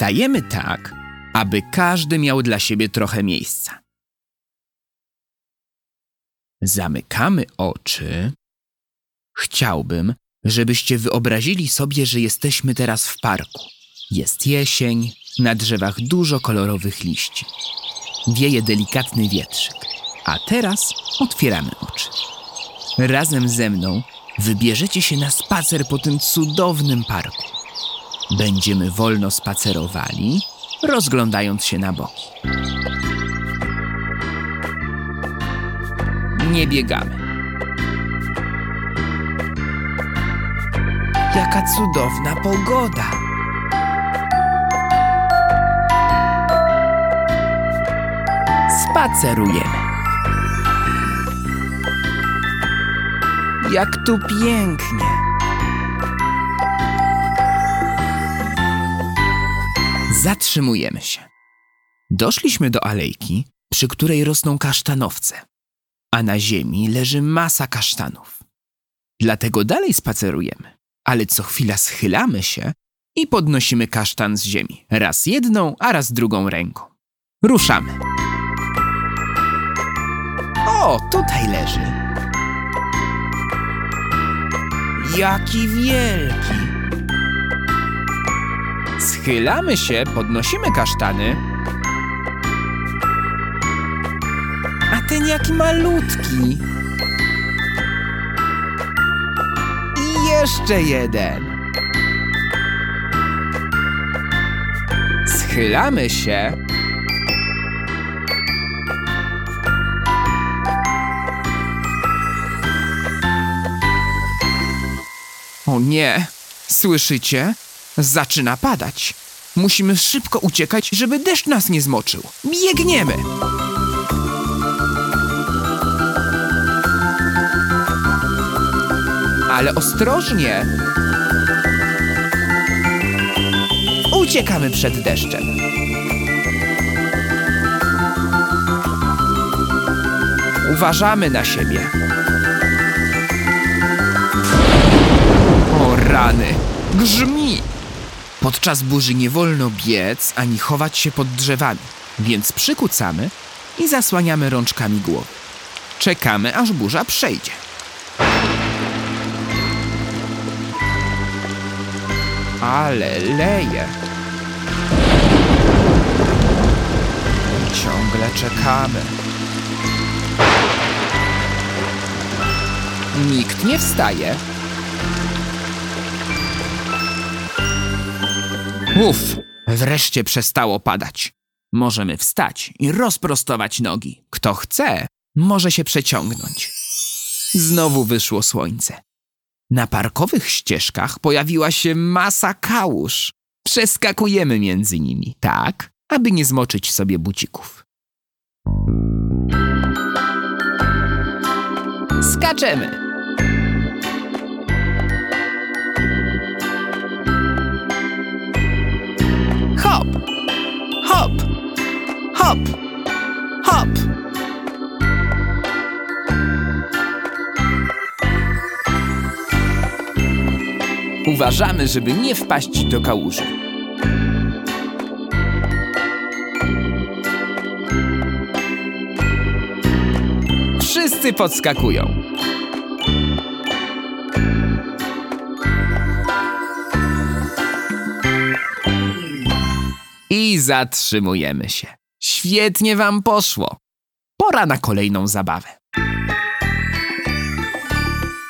Stajemy tak, aby każdy miał dla siebie trochę miejsca. Zamykamy oczy. Chciałbym, żebyście wyobrazili sobie, że jesteśmy teraz w parku. Jest jesień, na drzewach dużo kolorowych liści. Wieje delikatny wietrzyk. A teraz otwieramy oczy. Razem ze mną wybierzecie się na spacer po tym cudownym parku. Będziemy wolno spacerowali, rozglądając się na boki. Nie biegamy. Jaka cudowna pogoda! Spacerujemy. Jak tu pięknie! Zatrzymujemy się. Doszliśmy do alejki, przy której rosną kasztanowce, a na ziemi leży masa kasztanów. Dlatego dalej spacerujemy, ale co chwila schylamy się i podnosimy kasztan z ziemi. Raz jedną, a raz drugą ręką. Ruszamy. O, tutaj leży. Jaki wielki! Schylamy się, podnosimy kasztany. A ten jaki malutki! I jeszcze jeden! Schylamy się. O nie! Słyszycie? Zaczyna padać. Musimy szybko uciekać, żeby deszcz nas nie zmoczył. Biegniemy! Ale ostrożnie! Uciekamy przed deszczem. Uważamy na siebie. O rany! Grzmi! Podczas burzy nie wolno biec ani chować się pod drzewami, więc przykucamy i zasłaniamy rączkami głowy. Czekamy, aż burza przejdzie. Ale leje. Ciągle czekamy. Nikt nie wstaje. Wreszcie przestało padać. Możemy wstać i rozprostować nogi. Kto chce, może się przeciągnąć. Znowu wyszło słońce. Na parkowych ścieżkach pojawiła się masa kałuż. Przeskakujemy między nimi, tak, aby nie zmoczyć sobie bucików. Skaczemy. Hop, hop, hop, hop. Uważamy, żeby nie wpaść do kałuży. Wszyscy podskakują. I zatrzymujemy się. Świetnie wam poszło. Pora na kolejną zabawę.